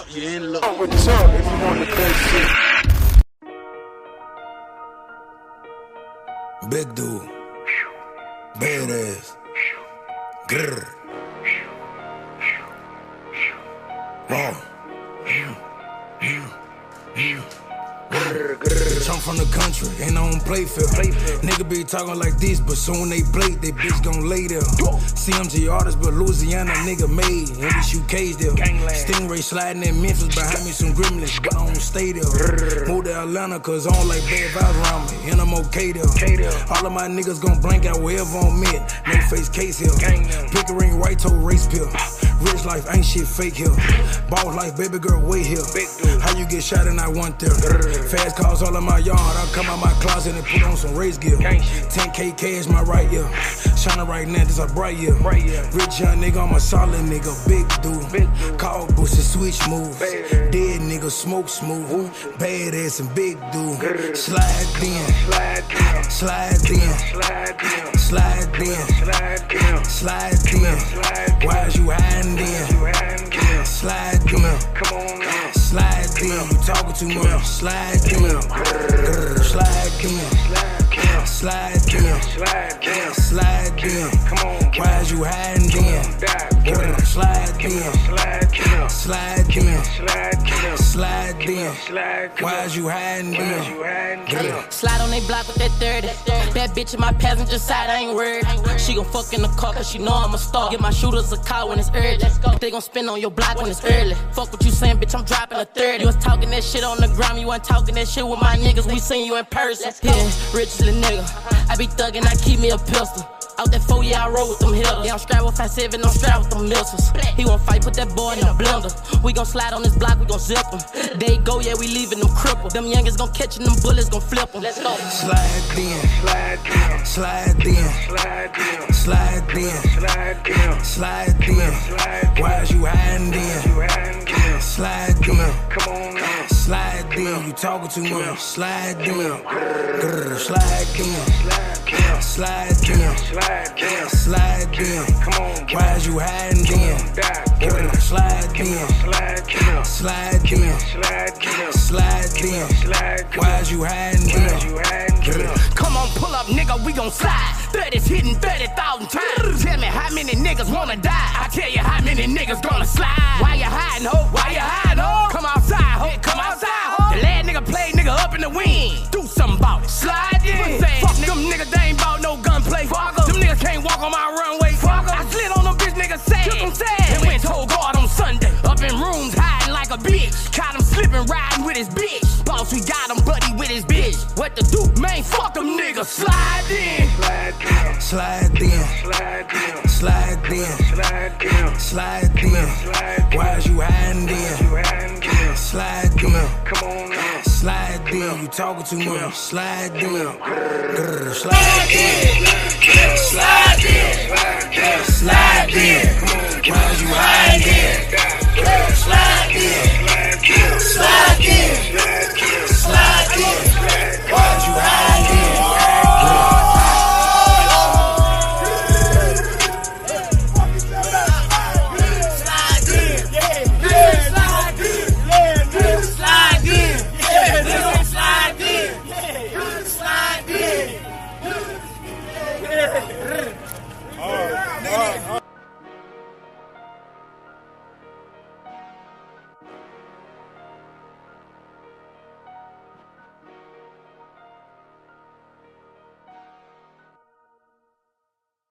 You in luck. What's up if you want the best shit? Big dude, badass, grrr, raw. Bitch, I'm from the country, and I don't play fair. Nigga be talking like this, but soon they play, they bitch gon' lay there. CMG artist, but Louisiana nigga made. And this UK's there. Stingray sliding in Memphis, behind me some gremlins, but I don't stay there. Moved to Atlanta, cause I don't like bad vibes around me, and I'm okay there. All of my niggas gon' blank out wherever I'm at. No face case here. Pickering, white toe, race pill. Rich life ain't shit fake here. Boss life, baby girl, wait here. How you get shot and I want there? Fast cars all in my yard. I come out my closet and put on some race gear. 10K cash my right ear. Shining right now, this a bright year. Rich young nigga, I'm a solid nigga. Big dude. Call bushes, switch moves. Dead nigga, smoke smooth. Badass and big dude. Slide in. Slide in. Slide in. Slide in. Why is you hiding then? Slide in. Slide in. You talking too much. Slide in. Slide in. Slide in. Slide in. Why is you hiding then? Slide in. Slide in. Slide in. Why is you hiding then? Slide on they block with that 30. That bitch in my passenger side, I ain't worried. She gon' fuck in the car cause she know I'm a star. Give my shooters a call when it's urgent. They gon' spin on your block when it's early. Fuck what you saying, bitch, I'm dropping a 30. You was talking that shit on the ground, you wasn't talking that shit with my niggas. We seen you in person. Yeah, rich little nigga. I be thuggin', I keep me a pistol. Out that 4 year I roll with them hitters. Yeah, I'm strapped with 5'7", I'm strapped with them missiles. He won't fight, put that boy in the blender. We gon' slide on this block, we gon' zip him. They go, yeah, we leaving them crippled. Them youngins gon' catch them bullets, gon' flip them. Let's go. Slide in. Slide in. Slide in. Slide in. Slide in. Why is you hiding then? Slide in. Slide in. You talking too much. Slide in. Slide in. Slide in. Slide in. Why is you hiding then? Slide in. Slide in. Slide in. Why is you hiding then? Come on, pull up, nigga, we gon' slide. 30's hitting 30,000 times. Tell me how many niggas wanna die. I tell you how many niggas gonna slide. Why you hiding, ho? Why you hiding, ho? Come outside, ho. Come outside, ho. The last nigga played nigga up in the wind. Do something about it. Slide in. Fuck them niggas, they ain't bout no gunplay. Fuck em. Them niggas can't walk on my runway. Fuck em. I slid on them bitch niggas sad. Took them sad. And went told God on Sunday. Up in rooms hiding like a bitch. Caught him slipping, riding with his bitch. Boss, we got him, buddy, with his bitch. What to do, man? Fuck them niggas. Slide in. Slide in. Slide in. Slide in. Why is you hiding then? Slide in. Slide in. You talking too much. Slide in. Slide in. Slide in. Slide in.